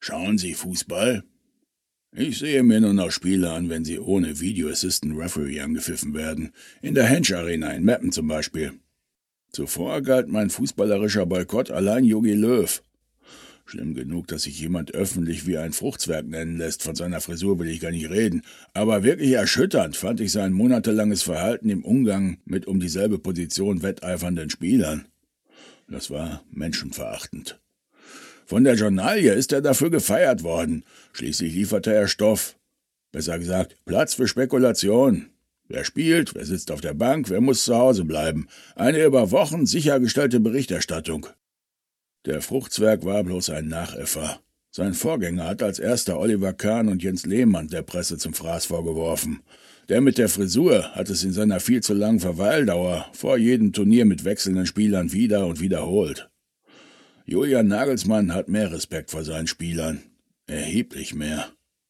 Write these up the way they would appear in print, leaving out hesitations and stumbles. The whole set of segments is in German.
Schauen Sie Fußball? Ich sehe mir nur noch Spiele an, wenn sie ohne Video Assistant Referee angepfiffen werden. In der Hensch Arena in Meppen zum Beispiel. Zuvor galt mein fußballerischer Boykott allein Jogi Löw. Schlimm genug, dass sich jemand öffentlich wie ein Fruchtzwerg nennen lässt. Von seiner Frisur will ich gar nicht reden. Aber wirklich erschütternd fand ich sein monatelanges Verhalten im Umgang mit um dieselbe Position wetteifernden Spielern. Das war menschenverachtend. Von der Journalie ist er dafür gefeiert worden. Schließlich lieferte er Stoff. Besser gesagt, Platz für Spekulation. Wer spielt, wer sitzt auf der Bank, wer muss zu Hause bleiben. Eine über Wochen sichergestellte Berichterstattung. Der Fruchtzwerg war bloß ein Nachäffer. Sein Vorgänger hat als erster Oliver Kahn und Jens Lehmann der Presse zum Fraß vorgeworfen. Der mit der Frisur hat es in seiner viel zu langen Verweildauer vor jedem Turnier mit wechselnden Spielern wieder und wiederholt. Julian Nagelsmann hat mehr Respekt vor seinen Spielern. Erheblich mehr.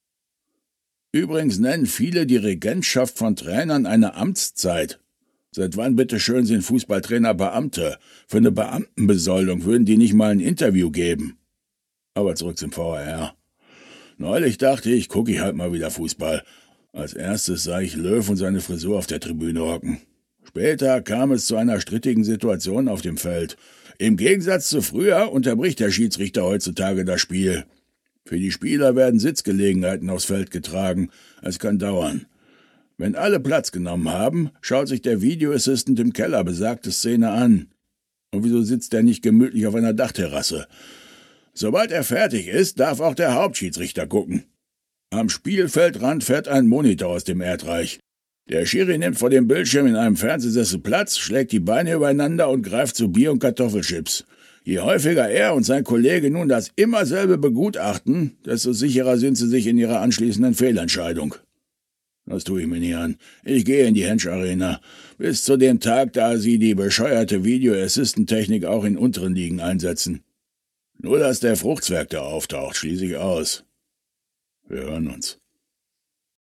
Übrigens nennen viele die Regentschaft von Trainern eine Amtszeit. Seit wann bitteschön sind Fußballtrainer Beamte? Für eine Beamtenbesoldung würden die nicht mal ein Interview geben. Aber zurück zum VAR. Neulich dachte ich, gucke ich halt mal wieder Fußball. Als erstes sah ich Löw und seine Frisur auf der Tribüne hocken. Später kam es zu einer strittigen Situation auf dem Feld. Im Gegensatz zu früher unterbricht der Schiedsrichter heutzutage das Spiel. Für die Spieler werden Sitzgelegenheiten aufs Feld getragen. Es kann dauern. Wenn alle Platz genommen haben, schaut sich der Video Assistant im Keller besagte Szene an. Und wieso sitzt er nicht gemütlich auf einer Dachterrasse? Sobald er fertig ist, darf auch der Hauptschiedsrichter gucken. Am Spielfeldrand fährt ein Monitor aus dem Erdreich. Der Schiri nimmt vor dem Bildschirm in einem Fernsehsessel Platz, schlägt die Beine übereinander und greift zu Bier und Kartoffelchips. Je häufiger er und sein Kollege nun das immer selbe begutachten, desto sicherer sind sie sich in ihrer anschließenden Fehlentscheidung. Das tue ich mir nie an. Ich gehe in die Hensch Arena. Bis zu dem Tag, da sie die bescheuerte Video-Assistant-Technik auch in unteren Ligen einsetzen. Nur, dass der Fruchtzwerg da auftaucht, schließe ich aus. Wir hören uns.